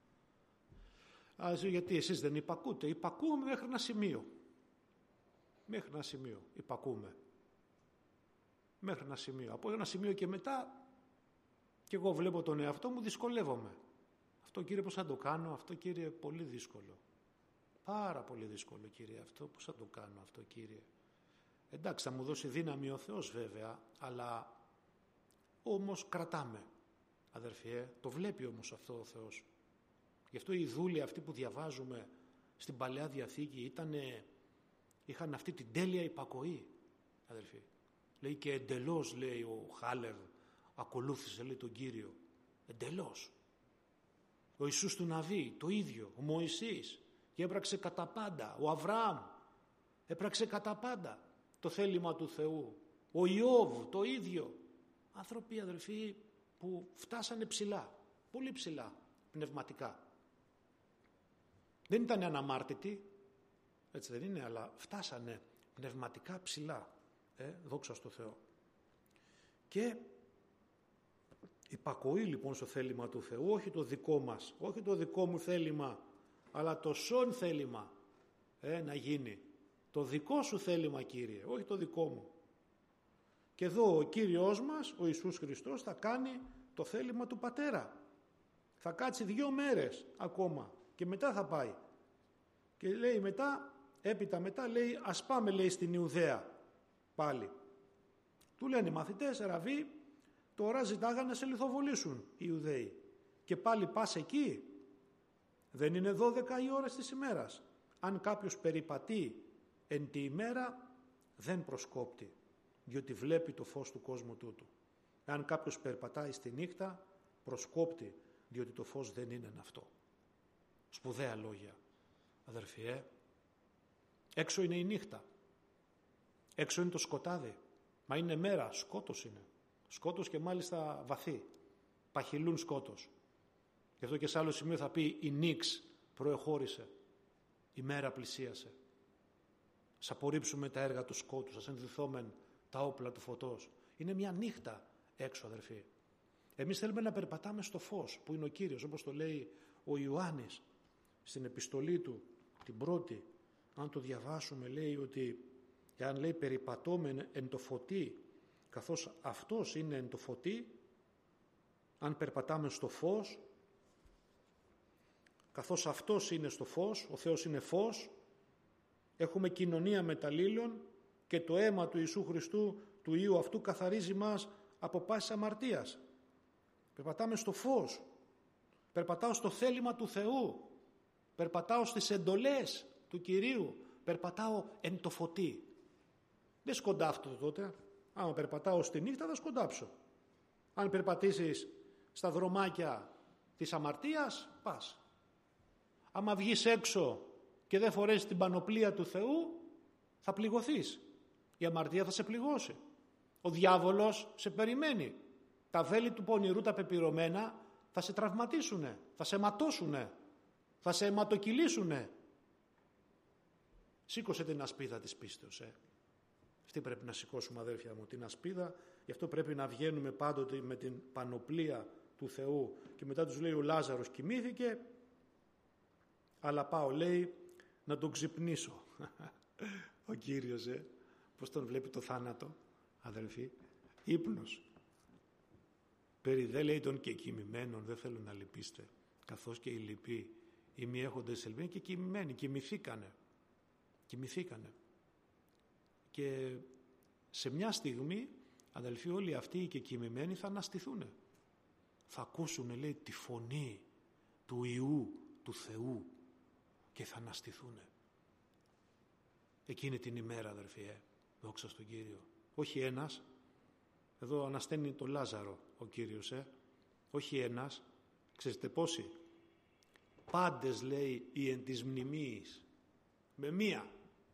[SPEAKER 1] Ας, γιατί εσείς δεν υπακούτε? Υπακούμε μέχρι ένα σημείο. Μέχρι ένα σημείο υπακούμε. Μέχρι ένα σημείο. Από ένα σημείο και μετά, και εγώ βλέπω τον εαυτό μου, δυσκολεύομαι. Αυτό, Κύριε, πώς θα το κάνω? Αυτό, Κύριε, πολύ δύσκολο. Πάρα πολύ δύσκολο, Κύριε, αυτό. Πώς θα το κάνω αυτό, Κύριε? Εντάξει, θα μου δώσει δύναμη ο Θεός βέβαια, αλλά όμως κρατάμε, αδερφοί, ε, το βλέπει όμως αυτό ο Θεός. Γι' αυτό οι δούλοι αυτοί που διαβάζουμε στην Παλαιά Διαθήκη ήτανε, είχαν αυτή την τέλεια υπακοή, αδερφοί. Λέει και εντελώς, λέει ο Χάλερ, ακολούθησε, λέει, τον Κύριο. Εντελώς. Ο Ιησούς του Ναβί, το ίδιο. Ο Μωυσής, και έπραξε κατά πάντα. Ο Αβραάμ έπραξε κατά πάντα το θέλημα του Θεού. Ο Ιώβ, το ίδιο. Άνθρωποι, αδερφοί, που φτάσανε ψηλά, πολύ ψηλά, πνευματικά. Δεν ήταν αναμάρτητοι, έτσι δεν είναι, αλλά φτάσανε πνευματικά ψηλά. Ε, δόξα στο Θεό. Και υπακοή λοιπόν στο θέλημα του Θεού, όχι το δικό μας, όχι το δικό μου θέλημα, αλλά το σον θέλημα ε, να γίνει. Το δικό σου θέλημα, Κύριε, όχι το δικό μου. Και εδώ ο Κύριος μας, ο Ιησούς Χριστός, θα κάνει το θέλημα του Πατέρα. Θα κάτσει δύο μέρες ακόμα και μετά θα πάει. Και λέει μετά, έπειτα μετά λέει, ας πάμε, λέει, στην Ιουδαία πάλι. Του λένε οι μαθητές, Ραβί, τώρα ζητάγανε να σε λιθοβολήσουν οι Ιουδαίοι. Και πάλι πας εκεί? Δεν είναι δώδεκα οι ώρες της ημέρας? Αν κάποιος περιπατεί εν τη ημέρα, δεν προσκόπτει, διότι βλέπει το φως του κόσμου τούτου. Αν κάποιος περπατάει στη νύχτα, προσκόπτει, διότι το φως δεν είναι αυτό. Σπουδαία λόγια, αδερφοί, ε? Έξω είναι η νύχτα. Έξω είναι το σκοτάδι. Μα είναι μέρα, σκότος είναι. Σκότος και μάλιστα βαθύ. Παχυλούν σκότος. Γι' αυτό και σε άλλο σημείο θα πει η νύξ προεχώρησε. Η μέρα πλησίασε. Ας απορρίψουμε τα έργα του σκότους, ας ενδυθόμεν τα όπλα του φωτός. Είναι μια νύχτα έξω, αδερφοί. Εμείς θέλουμε να περπατάμε στο φως που είναι ο Κύριος, όπως το λέει ο Ιωάννης στην επιστολή του, την πρώτη. Αν το διαβάσουμε, λέει ότι, αν λέει περιπατώμεν εν το φωτί, καθώς αυτός είναι εν το φωτί, αν περπατάμε στο φως, καθώς αυτός είναι στο φως, ο Θεός είναι φως, έχουμε κοινωνία μεταλλήλων και το αίμα του Ιησού Χριστού, του Υιού αυτού, καθαρίζει μας από πάσης αμαρτίας. Περπατάμε στο φως, περπατάω στο θέλημα του Θεού, περπατάω στις εντολές του Κυρίου, περπατάω εν το φωτί. Δεν σκοντάφτω τότε. Άμα περπατάω στη νύχτα θα σκοντάψω. Αν περπατήσεις στα δρομάκια της αμαρτίας, πας. Άμα βγεις έξω και δεν φορέσεις την πανοπλία του Θεού, θα πληγωθείς. Η αμαρτία θα σε πληγώσει. Ο διάβολος σε περιμένει. Τα βέλη του πονηρού, τα πεπειρωμένα, θα σε τραυματίσουνε, θα σε ματώσουνε, θα σε αιματοκυλήσουνε. Σήκωσε την ασπίδα της πίστεως, ε. Αυτή πρέπει να σηκώσουμε, αδέρφια μου, την ασπίδα. Γι' αυτό πρέπει να βγαίνουμε πάντοτε με την πανοπλία του Θεού. Και μετά τους λέει ο Λάζαρος κοιμήθηκε, αλλά πάω, λέει, να τον ξυπνήσω. Ο Κύριος, ε, πώς τον βλέπει το θάνατο, αδελφοί, ύπνος. Περί δε, λέει, των και κοιμημένων, δεν θέλω να λυπήστε, καθώς και οι λοιποί, οι μη έχοντες ελπίδα, και κοιμημένοι, κοιμηθήκανε. Κοιμηθήκανε. Και σε μια στιγμή, αδελφοί, όλοι αυτοί οι και κοιμημένοι θα αναστηθούν. Θα ακούσουν, λέει, τη φωνή του Υιού, του Θεού, και θα αναστηθούν. Εκείνη την ημέρα, αδελφοί, ε, δόξα στον Κύριο. Όχι ένας, εδώ ανασταίνει το Λάζαρο ο Κύριος, ε, όχι ένας, ξέρετε πόσοι? Πάντες, λέει, οι εν της μνημείας, με μία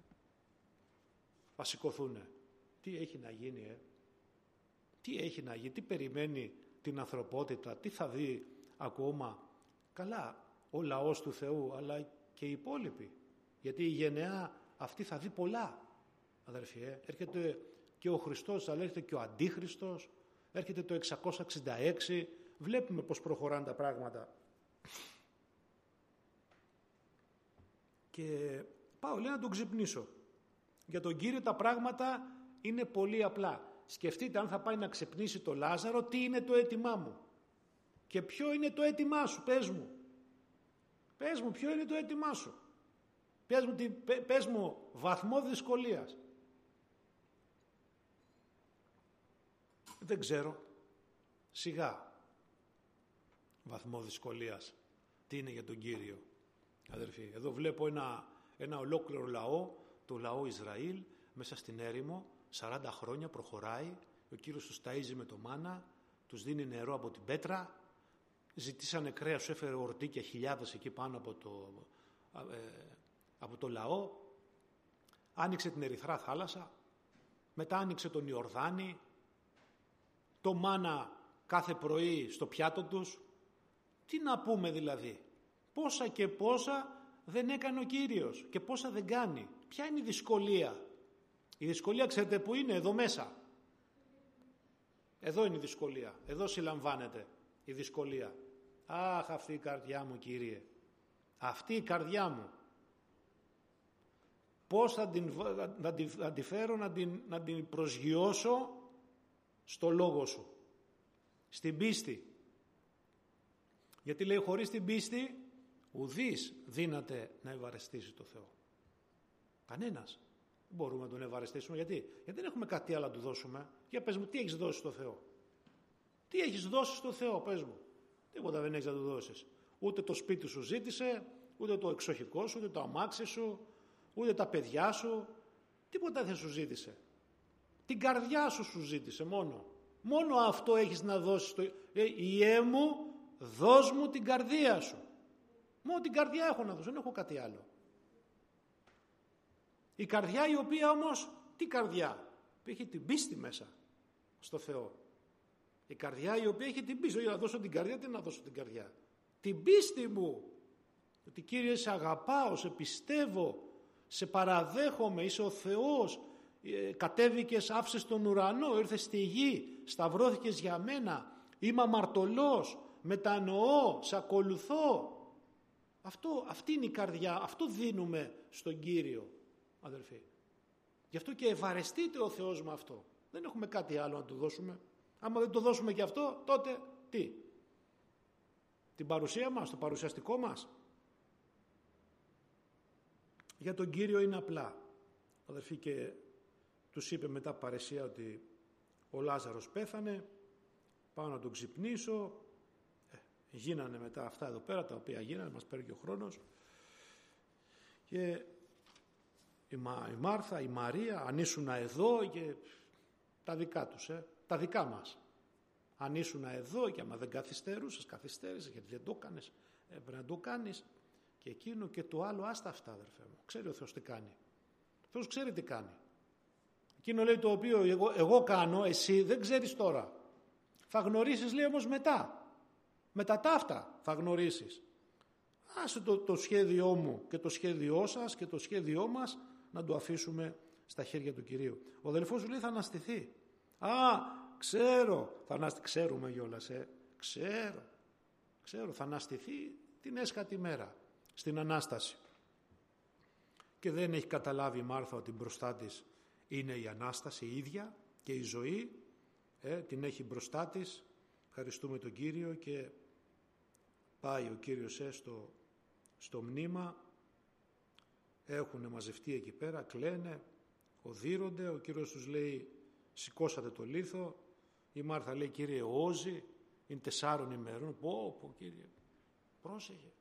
[SPEAKER 1] θα σηκωθούνε. Τι έχει να γίνει, ε? Τι έχει να γίνει, τι περιμένει την ανθρωπότητα, τι θα δει ακόμα? Καλά, ο λαός του Θεού, αλλά και οι υπόλοιποι. Γιατί η γενεά αυτή θα δει πολλά, αδερφοί, ε? Έρχεται και ο Χριστός, αλλά έρχεται και ο Αντίχριστος, έρχεται το εξακόσια εξήντα έξι, βλέπουμε πως προχωράνε τα πράγματα. Και πάω, λέει, να τον ξυπνήσω. Για τον Κύριο τα πράγματα είναι πολύ απλά. Σκεφτείτε, αν θα πάει να ξυπνήσει το Λάζαρο, τι είναι το αίτημά μου. Και ποιο είναι το αίτημά σου, πες μου. Πες μου, ποιο είναι το αίτημά σου. Πες μου, τι, πες μου βαθμό δυσκολίας. Δεν ξέρω. Σιγά. Βαθμό δυσκολίας. Τι είναι για τον Κύριο, αδερφοί? Εδώ βλέπω ένα, ένα ολόκληρο λαό, το λαό Ισραήλ, μέσα στην έρημο, σαράντα χρόνια προχωράει, ο Κύριος τους ταΐζει με το μάνα, τους δίνει νερό από την πέτρα, ζητήσανε κρέας, σου έφερε ορτίκια χιλιάδες εκεί πάνω από το, ε, από το λαό, άνοιξε την Ερυθρά θάλασσα, μετά άνοιξε τον Ιορδάνη, το μάνα κάθε πρωί στο πιάτο τους. Τι να πούμε δηλαδή? Πόσα και πόσα δεν έκανε ο Κύριος και πόσα δεν κάνει. Ποια είναι η δυσκολία? Η δυσκολία, ξέρετε που είναι? Εδώ μέσα. Εδώ είναι η δυσκολία. Εδώ συλλαμβάνεται η δυσκολία. Αχ, αυτή η καρδιά μου, Κύριε. Αυτή η καρδιά μου. Πώς θα την, να την, να την φέρω, να την, να την προσγειώσω στο λόγο σου. Στην πίστη. Γιατί λέει, χωρίς την πίστη ουδής δύναται να ευαρεστήσει το Θεό. Κανένας. Δεν μπορούμε να τον ευαρεστήσουμε. Γιατί? Γιατί δεν έχουμε κάτι άλλο να του δώσουμε. Για πες μου, τι έχεις δώσει στο Θεό? Τι έχεις δώσει στο Θεό, πες μου? Τίποτα δεν έχεις να του δώσεις. Ούτε το σπίτι σου ζήτησε, ούτε το εξοχικό σου, ούτε το αμάξι σου, ούτε τα παιδιά σου. Τίποτα δεν σου ζήτησε. Την καρδιά σου σου ζήτησε μόνο. Μόνο αυτό έχεις να δώσεις. Το... Ε, Ιε μου, δώσ' μου την καρδία σου. Μόνο την καρδιά έχω να δώσω, δεν έχω κάτι άλλο. Η καρδιά η οποία όμως Τι καρδιά? Που έχει την πίστη μέσα στο Θεό. Η καρδιά η οποία έχει την πίστη. Για να δώσω την καρδιά, τι να δώσω την καρδιά? Την πίστη μου. Ότι Κύριε, σε αγαπάω, σε πιστεύω, σε παραδέχομαι, είσαι ο Θεός, ε, κατέβηκες, άφησες τον ουρανό, ήρθες στη γη, σταυρώθηκες για μένα, είμαι αμαρτωλός, μετανοώ, σε ακολουθώ. Αυτό, αυτή είναι η καρδιά, αυτό δίνουμε στον Κύριο, αδελφοί. Γι' αυτό και ευαρεστείται ο Θεός με αυτό. Δεν έχουμε κάτι άλλο να του δώσουμε. Άμα δεν το δώσουμε και αυτό, τότε τι? Την παρουσία μας, το παρουσιαστικό μας. Για τον Κύριο είναι απλά. Αδελφοί, και τους είπε μετά παρεσία ότι ο Λάζαρος πέθανε, πάω να τον ξυπνήσω. Ε, γίνανε μετά αυτά εδώ πέρα τα οποία γίνανε, μας παίρνει και ο χρόνος. Και η, Μα, η Μάρθα, η Μαρία, αν ήσουν εδώ, και τα δικά τους, ε, τα δικά μας. Αν ήσουν εδώ και άμα δεν καθυστέρουσες, καθυστέρησες γιατί δεν το έκανες, έπρεπε να το κάνεις. Και εκείνο και το άλλο, άστα αυτά, αδερφέ μου. Ξέρει ο Θεός τι κάνει. Ο Θεός ξέρει τι κάνει. Εκείνο λέει το οποίο εγώ, εγώ κάνω, εσύ δεν ξέρεις τώρα. Θα γνωρίσεις, λέει, όμως μετά. Μετά τα αυτά θα γνωρίσεις. Άσε το, το σχέδιό μου και το σχέδιό σας και το σχέδιό μας να το αφήσουμε στα χέρια του Κυρίου. Ο αδελφός σου λέει θα αναστηθεί. Α, ξέρω, θα αναστη... ξέρουμε κιόλας, ε. ξέρω, ξέρω, θα αναστηθεί την έσχατη μέρα, στην Ανάσταση. Και δεν έχει καταλάβει η Μάρθα ότι μπροστά της είναι η Ανάσταση η ίδια και η ζωή, ε, την έχει μπροστά της. Ευχαριστούμε τον Κύριο και πάει ο Κύριος ε, στο, στο μνήμα, έχουν μαζευτεί εκεί πέρα, κλαίνε, οδύρονται, ο Κύριος τους λέει σηκώσατε το λίθο, η Μάρθα λέει Κύριε όζει, είναι τεσσάρων ημερών, πω πω Κύριε, πρόσεχε.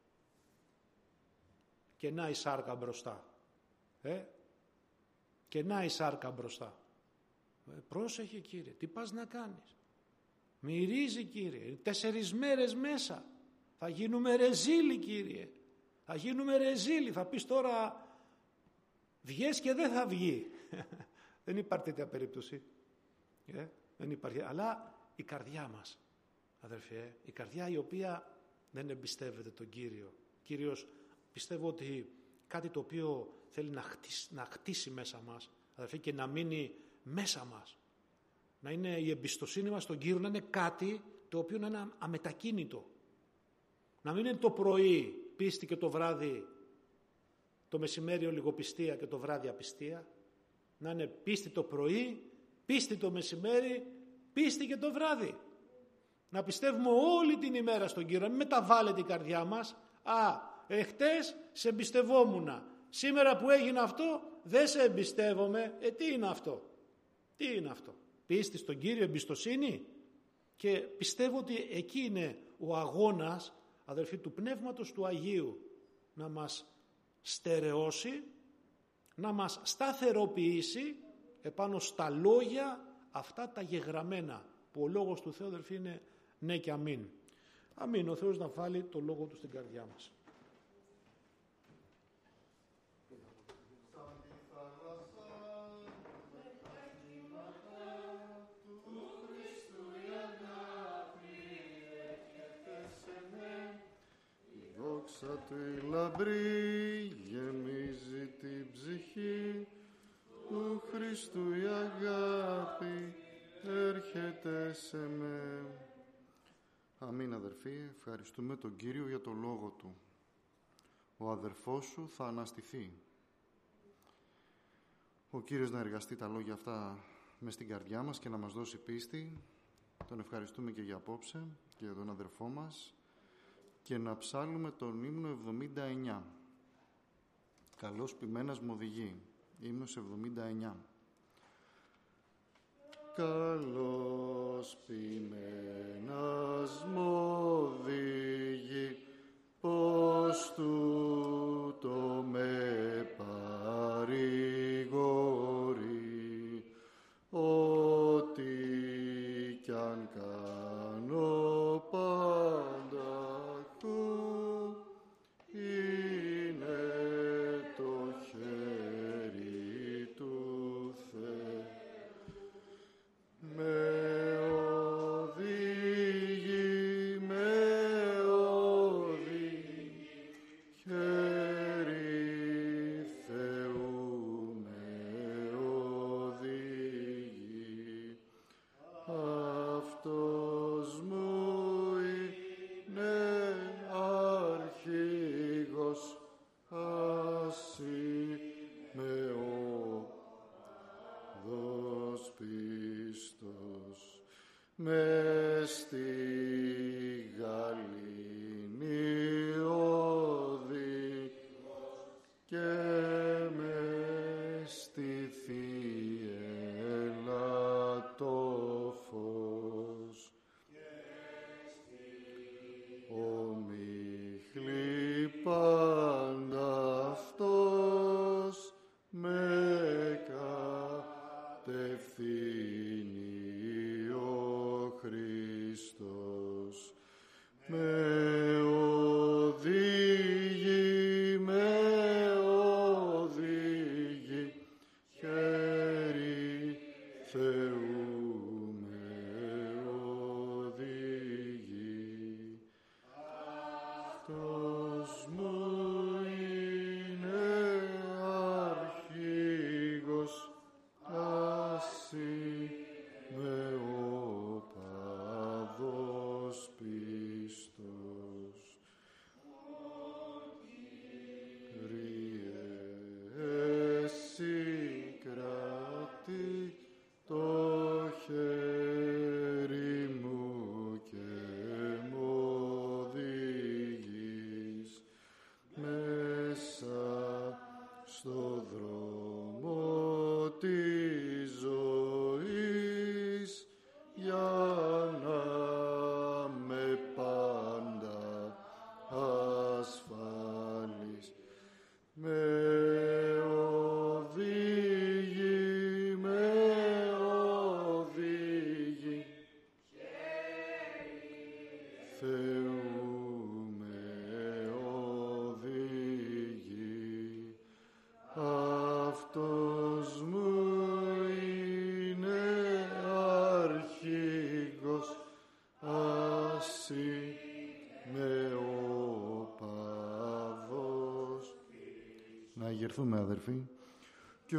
[SPEAKER 1] Και να η σάρκα μπροστά, ε, και να η σάρκα μπροστά. Ε, πρόσεχε Κύριε, τι πας να κάνεις? Μυρίζει Κύριε, τέσσερις μέρες μέσα, θα γίνουμε ρεζίλοι Κύριε, θα γίνουμε ρεζίλοι, θα πεις τώρα βγες και δεν θα βγει. Δεν υπάρχει τέτοια περίπτωση. Ε, δεν υπάρχει. Αλλά η καρδιά μας, αδερφέ, η καρδιά η οποία δεν εμπιστεύεται τον Κύριο. Κύριος, πιστεύω ότι κάτι το οποίο θέλει να χτίσει, να χτίσει μέσα μας, αδερφέ, και να μείνει μέσα μας. Να είναι η εμπιστοσύνη μας στον Κύριο, να είναι κάτι το οποίο να είναι αμετακίνητο. Να μην είναι το πρωί πίστη και το βράδυ, το μεσημέρι ολιγοπιστία και το βράδυ απιστία. Να είναι πίστη το πρωί, πίστη το μεσημέρι, πίστη και το βράδυ. Να πιστεύουμε όλη την ημέρα στον Κύριο, να μην μεταβάλλεται η καρδιά μας. Α, εχθές σε εμπιστευόμουνα, σήμερα που έγινε αυτό δεν σε εμπιστεύομαι. Ε, τι είναι αυτό? Τι είναι αυτό? Πίστη στον Κύριο, εμπιστοσύνη. Και πιστεύω ότι εκεί είναι ο αγώνας, αδελφοί, του Πνεύματος του Αγίου, να μας στερεώσει, να μας σταθεροποιήσει επάνω στα λόγια αυτά τα γεγραμμένα, που ο λόγος του Θεού, αδελφοί, είναι ναι και αμήν. Αμήν. Ο Θεός να βάλει το λόγο του στην καρδιά μας.
[SPEAKER 2] Δόξα του η λαμπρή γεμίζει την ψυχή, του Χριστού η αγάπη έρχεται σε με. Αμήν, αδερφοί, ευχαριστούμε τον Κύριο για το λόγο Του. Ο αδερφός σου θα αναστηθεί. Ο Κύριος να εργαστεί τα λόγια αυτά μες στην καρδιά μας και να μας δώσει πίστη. Τον ευχαριστούμε και για απόψε και για τον αδερφό μας. Και να ψάλουμε τον ύμνο εβδομήντα εννιά. Καλώς ποιμένας μου οδηγεί. Ύμνος εβδομήντα εννιά. Καλώς ποιμένας μου οδηγεί, πως τούτο με παρηγορεί, ότι κι αν κάνω πάντα είναι το χέρι του Θεού. στη γαλήνη οδή και μες στη θύελλα το φως. Ομίχλη πάντα αυτός με κατευθύνει ο Χριστός. Με οδηγεί, με οδηγεί, χέρι Θεού με οδηγεί. Αυτός μου είναι αρχήγος, ας είμαι ο παδός πίστος. Κύριε, εσύ κράτη το χέρι μου και μου οδηγείς μέσα στο δρόμο της ζωής για να με πάντα ασφάλεις. Με οδηγεί, με οδηγεί, Θεού με οδηγεί. Αυτός μου είναι αρχήγος, ας είμαι ο παδός. Να αγερθούμε, αδερφοί. Κι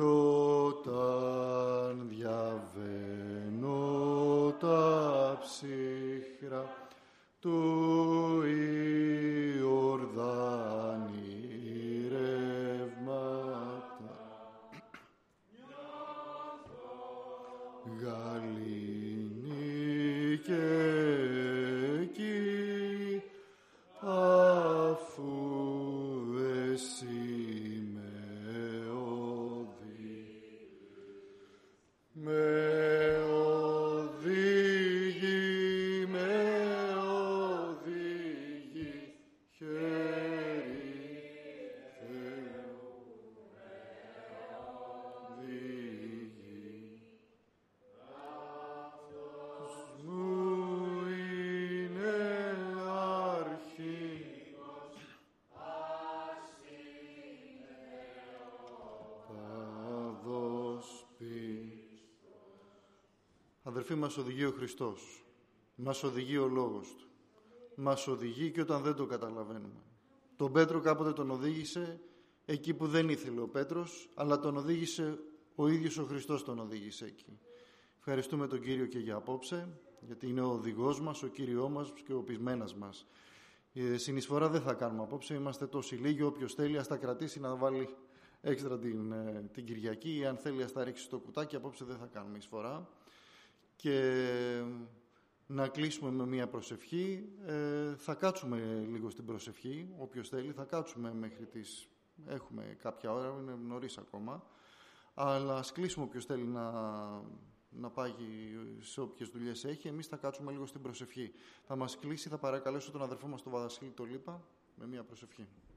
[SPEAKER 2] όταν διαβαίνω τα ψύχρα του Ιορδάνη ρεύματα, γαλήνη και εκεί, αφού εσύ με οδηγείς, με οδηγεί, με οδηγεί, χέρι Θεού με οδηγεί. Αυτός μου είναι αρχήγος, παδός πίστος. Αδερφοί, μας οδηγεί ο Χριστός, μας οδηγεί ο Λόγος Του, μας οδηγεί και όταν δεν το καταλαβαίνουμε. Τον Πέτρο κάποτε τον οδήγησε εκεί που δεν ήθελε ο Πέτρος, αλλά τον οδήγησε ο ίδιος ο Χριστός, τον οδήγησε εκεί. Ευχαριστούμε τον Κύριο και για απόψε, γιατί είναι ο οδηγός μας, ο Κύριό μας και ο πεισμένας μας. Η συνεισφορά δεν θα κάνουμε απόψε, είμαστε τόσοι λίγοι. Όποιος θέλει ας τα κρατήσει να βάλει έξτρα την, την Κυριακή, ή αν θέλει ας τα ρίξει στο κουτάκι. Απόψε δεν θα κάνουμε εισφορά. Και να κλείσουμε με μία προσευχή. Ε, θα κάτσουμε λίγο στην προσευχή, όποιος θέλει, θα κάτσουμε μέχρι τις... Έχουμε κάποια ώρα, είναι νωρίς ακόμα. Αλλά ας κλείσουμε όποιος θέλει να, να πάει σε όποιες δουλειές έχει. Εμείς θα κάτσουμε λίγο στην προσευχή. Θα μας κλείσει, θα παρακαλέσω τον αδερφό μας τον Βαδασίλη το Λίπα με μία προσευχή.